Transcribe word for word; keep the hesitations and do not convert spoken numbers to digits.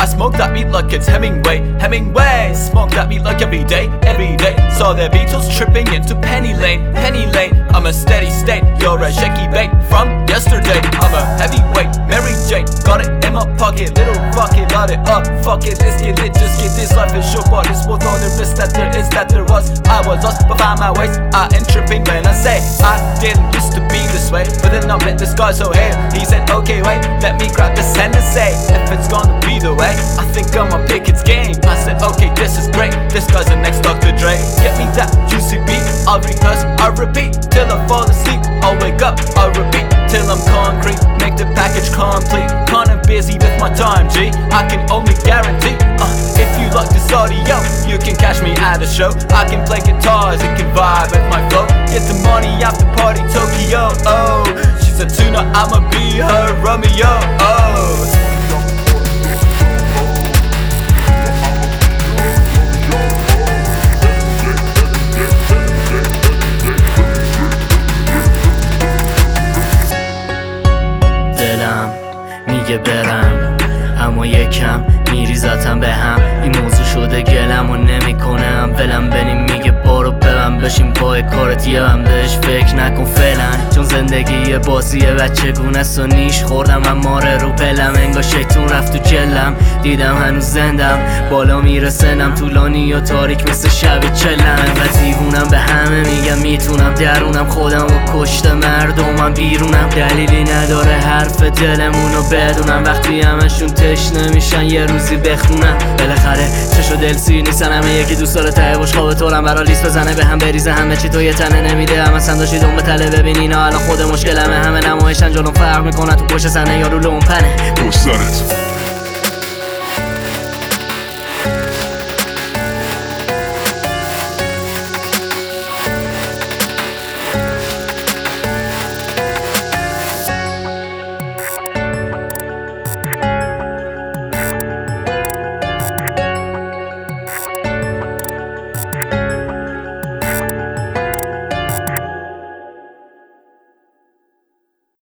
I smoke that meat like it's Hemingway, Hemingway. Smoke that meat like every day, every day. Saw their Beatles tripping into Penny Lane, Penny Lane. I'm a steady state, you're a shaky bait from yesterday. I'm a heavyweight, Mary Jane. Got it in my pocket, little rocket, light it up. Fuck it, let's get lit, just get this life is short. What is worth all the risk that there is, that there was. I was lost, but found my ways. I ain't tripping when I say I didn't used to be this way, but then I met this guy so here. He said, okay, wait, let me grab this hand and say, if it's gonna be the way, I think I'ma pick its game. I said, okay, this is great. This guy's the next Doctor Dre. Get me that juicy beat. I'll rehearse, I'll repeat till I fall asleep. I'll wake up, I'll repeat till I'm concrete. Make the package complete. Kinda busy with my time, G. I can only guarantee uh, if you like this audio, you can catch me at a show. I can play guitars, it can vibe with my flow. Get the money after party Tokyo. Oh, she's a tuna, I'ma be her Romeo. Oh. میگه برم اما یکم میریزتم به هم. این موضوع شده گلم و نمی کنم ولم بریم. میگه برو ببن بشیم پای کارت یه هم بهش فکر نکن فعلا، چون زندگی یه بازیه و چگونه است و نیش خوردم اماره رو پلم. انگار شیطون رفت تو جلم، دیدم هنوز زندم، بالا میره سنم طولانی و تاریک مثل شب چلم. و دیوونم به همه میگم میتونم، درونم خودم و کشته مردمم بیرونم. دلیلی نداره حرف دلمونو بدونم، وقتی همشون تشنه میشن یه روزی بخونم. بالاخره چشو دل سیر نیستن، همه یکی دوست داره ته باش خواب تورم برا لیست بزنه به هم بریزه همه چی تو یه تنه نمیده. همه سنداشی دون به تله ببین اینا الان خود مشکلمه، همه نمایشن جلوم فرق میکنن تو پشت سنه یا رو لومپنه. پشت سرت